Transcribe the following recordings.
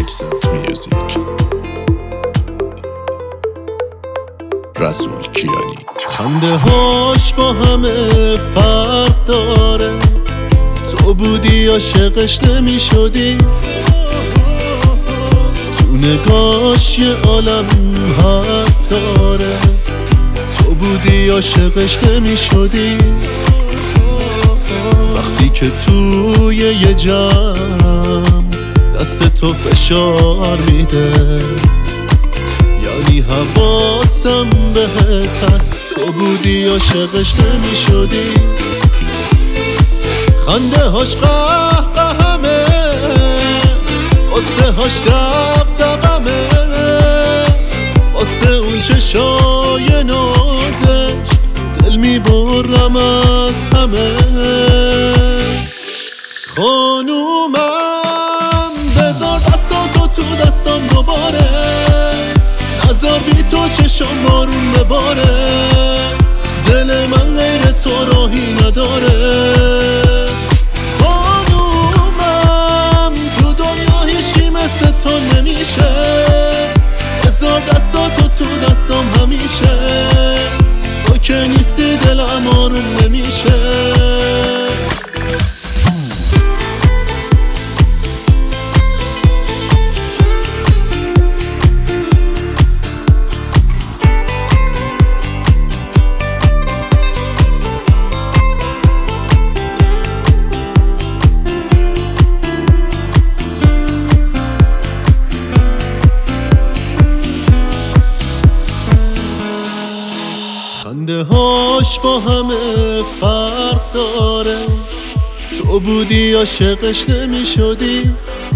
اکسنت میوزیک. رسول کیانی. خنده هاش با همه فرق داره، تو بودی عاشقش نمی شدی، تو نگاش یه عالم حرف داره، تو بودی عاشقش نمی شدی. وقتی که توی یه جمع دست تو فشار میده، یعنی حواسم بهت هست، تو بودی عاشقش نمی شدی. خنده هاش قهقهمه، قصه هاش دغدغمه، واسه اون چشای نازش دل میبرم از همه. خانومم بذار دستاتو تو دستم دوباره، نذار بی تو چشم بارون بباره، دل من غیر تو راهی نداره. خانومم تو دنیا هیچی مثل تو نمیشه، بذار دستاتو تو دستم همیشه، تو که نیستی دلم آروم نمیشه. خنده هاش با همه فرق داره، تو بودی عاشقش نمی شدی،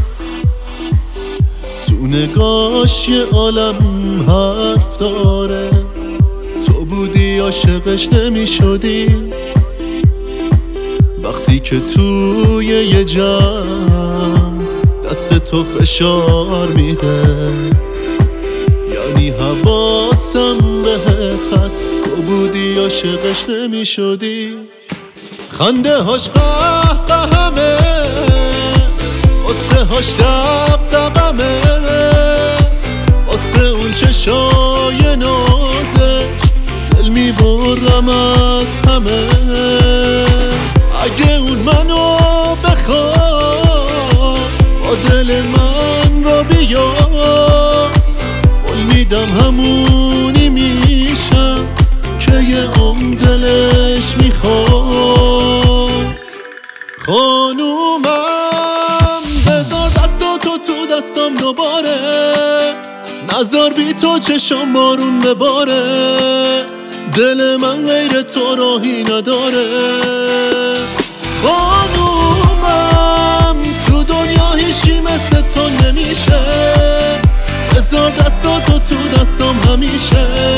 تو نگاش یه عالم حرف داره، تو بودی عاشقش نمی شدی. وقتی که توی یه جمع دست تو فشار میده، یعنی حواسم بهت هست، تو بودی عاشقش نمی شدی. خنده هاش قهقهمه، قصه هاش دغدغمه، واسه اون چشای نازش دل میبرم از همه. اگه اون منو بخواد با دل من رو بیا، قول میدم همونی میشم که یه عمر دلش میخواد. خانومم بذار دستاتو تو دستم دوباره، نذار بی تو چشم بارون بباره، دل من غیر تو راهی نداره. خانومم تو دنیا هیچی مثل تو نمیشه، بذار دستاتو تو دستم همیشه،